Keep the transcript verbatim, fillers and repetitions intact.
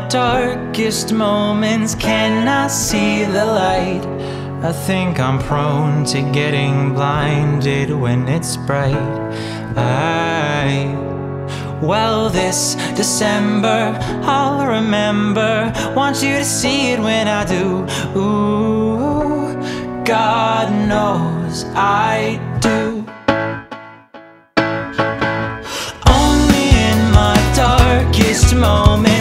darkest moments, can I see the light? I think I'm prone to getting blinded when it's bright. I, well, this December I'll remember, want you to see it when I do. Ooh, God knows I do. Only in my darkest moments